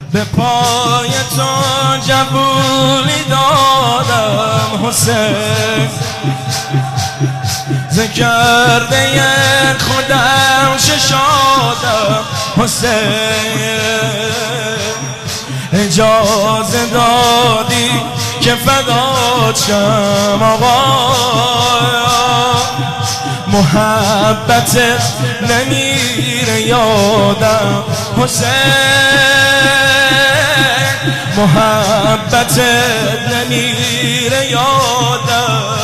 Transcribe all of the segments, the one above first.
به پای تو جبولی دادم حسین، ذکرده خودم ششادم حسین. اجازه دادی که فدات شم آقا، محبتت نمیره یادم حسین، محبتت نمیره یادم.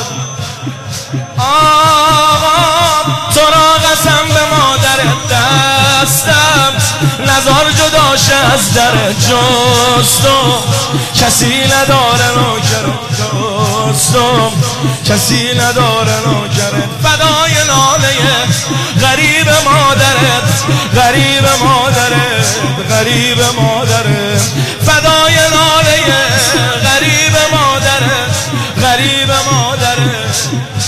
آقا تو را قسم به مادرت دستم، نزار جدا شه از در جستم، کسی نداره نوکرم جستم، کسی نداره نوکرم. فدای ناله غریب مادرت، غریب مادرت، غریب مادرت، فدای ناله غریب مادرت، غریب مادرت.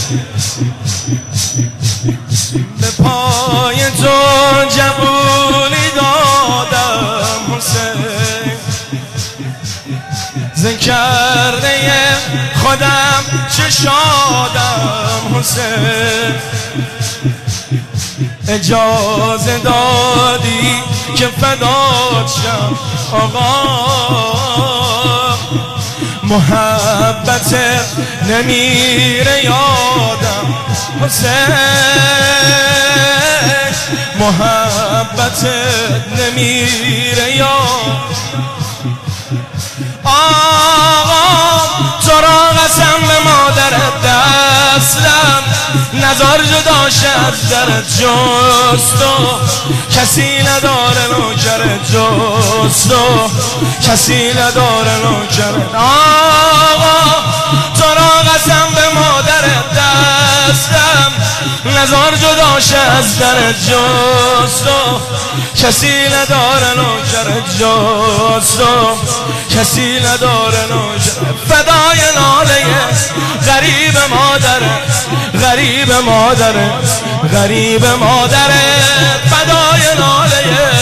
به پای تو جبولی دادم حسین، ذکرده خودم چشادم حسین. اجازه دادی که فدات شم آقا، محبتت نمیره یادم حسین، محبتت نمیره یادم. آقا تو را قسم به مادرت دستم، نزار جدا شه از درت جستم، کسی نداره نوکرت جستم، کسی نداره نوکرت. آقا تو را قسم به مادرت دستم، نزار جدا شه از درت جستم، کسی نداره نوکرت جستم، کسی نداره نوکرت. فدای ناله غریب مادرت، غریب مادرت، غریب مادرت، فدای ناله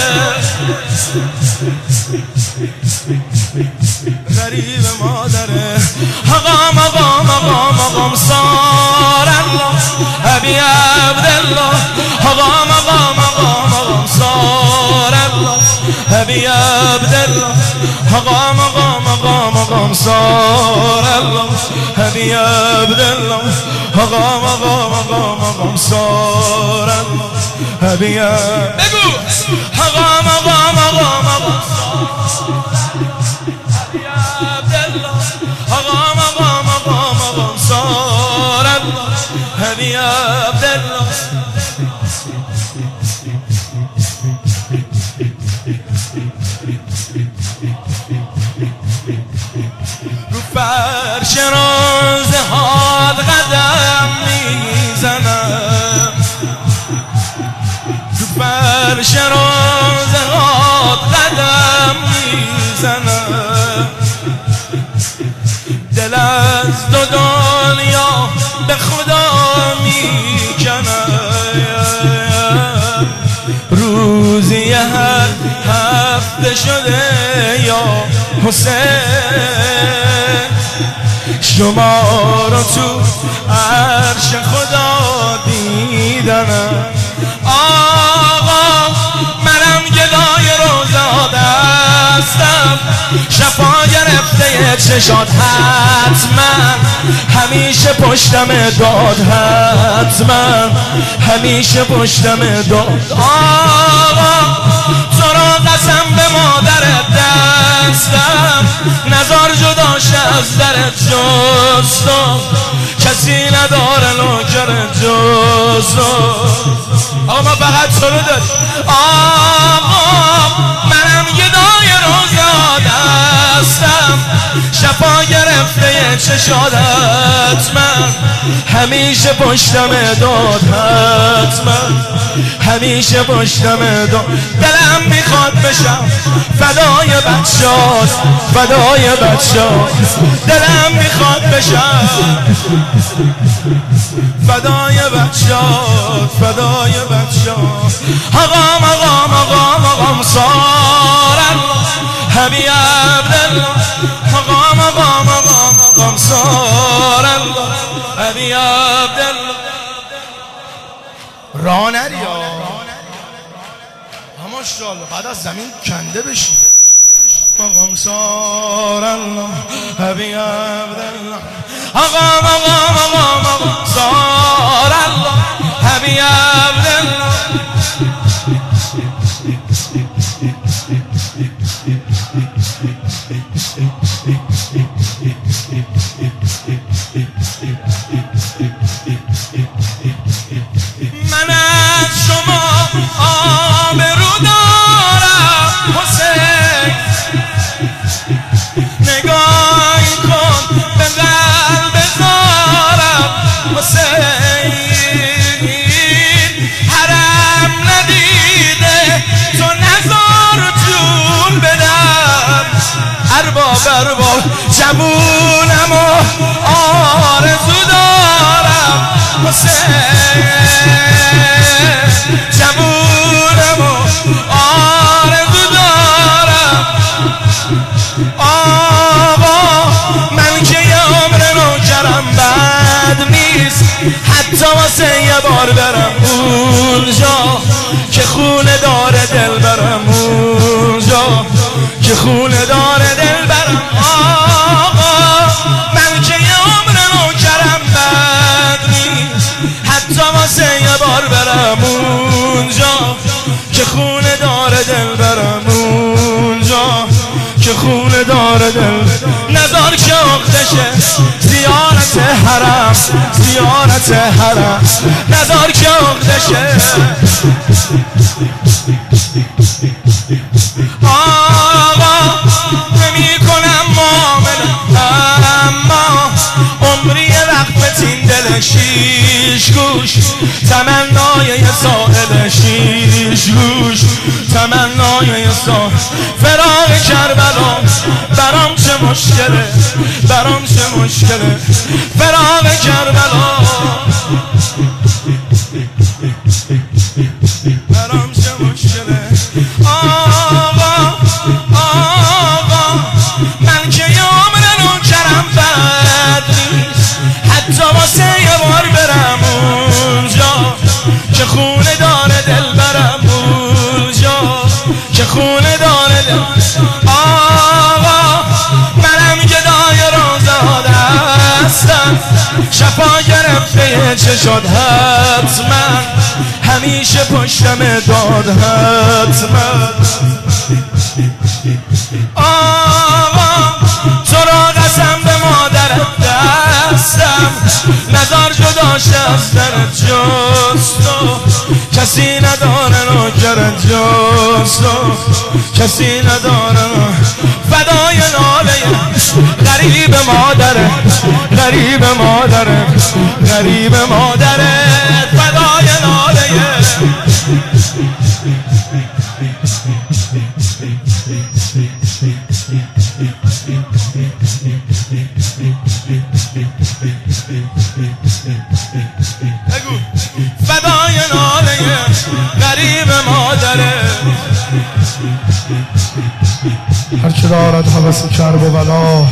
غریب مادرت. مقام مقام مقام مقام صار الله ابي عبد الله، مقام مقام مقام مقام صار الله ابي عبد الله، مقام مقام مقام مقام صار الله ابي عبد الله، مقام مقام مقام مقام صار الله ابي بگو مقام مقام مقام مقام مقام مقام مقام مقام صار الله ابي عبد الله. رو فرش روزهات قدم میزنم، رو فرش روزهات قدم میزنم، دل از دو دنیا به خدا میکنم. روزی هر هفته شده یا حسین، شما رو تو عرش خدا دیدنم. آقا منم گدای روزات هستم، شفا گرفته چشات حتما، همیشه پشتم داد حتما، همیشه پشتم داد. آقا تو را قسم به مادرت دستم، نزار جدا شه از درت جستم، کسی نداره نوکرت جستم. آقا ما فقط سرو داریم. آقا منم گدای روزات هستم، شفا گرفته چشادت من، همیشه پشتم داد حتما، همیشه پشتم داد. دلم میخواد بشم فدای بچه‌هات، فدای بچه‌هات، دلم میخواد بشم فدای بچه‌هات، فدای بچه‌هات. آقا مقام مقام مقام صار الله ابي عبد الله مقام مقام مقام مقام صار الله ابي عبد الله رانریا ماشاءالله بعد از زمین کنده بشی مقام صار الله ابي عبد الله مقام مقام مقام مقام صار الله ابي عبد الله من از شما آبرو دارم حسین نگاهی کن به قلب زارم حسین حرم ندیده تو نزار جون بدم ارباب جوونم و آرزو دارم حسین جوونم و آرزو دارم آقا من که یه عمر نوکرم بد نیست حتی واسه یه بار برم اونجا که خونه داره دل برم اونجا که خونه داره دل برم آقا من که یه عمر نوکرم بد نیست حتی واسه یه بار برم اونجا که خونه داره دل برم اونجا که خونه داره دل نزار که اختشه زیارت حرم زیارت حرم نزار که اختشه آقا نمی کنم معامله اما عمری وقت این دل شیش گوش تمنای یه سائل شیش گوش تمنای یه سائل فراق کربلا برام چه مشکله برام چه مشکله فراق کربلا برام چه مشکله آقا من که یه عمر نوکرم بد نیست حتی واسه یه بار برم اونجا که خونه داره دل برم اونجا که خونه داره دل آقا منم گدای روزه هستم شفا گرفته چه شد حتما همیشه پشتم داد حتما آقا تو را قسم به مادرت دستم نزار جداشه از درت جز تو کسی نداره نوکرت جز تو کسی نداره فدای ناله غریب مادره غریب مادره غریب مادره فدای ناله فدای ناله غریب مادره هر که دارد هوس کرب و بلا